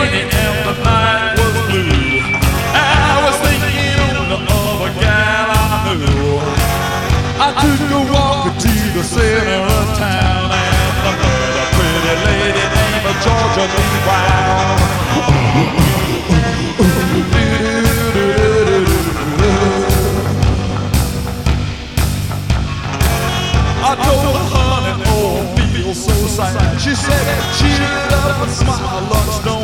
rainy and the night was blue. I was thinking of a gal I knew. I took a walk to the center of town and I met a pretty lady named Georgia Lee Brown. I told her, honey, oh, I feel so sad. She said, cheer up and smile, lunch don't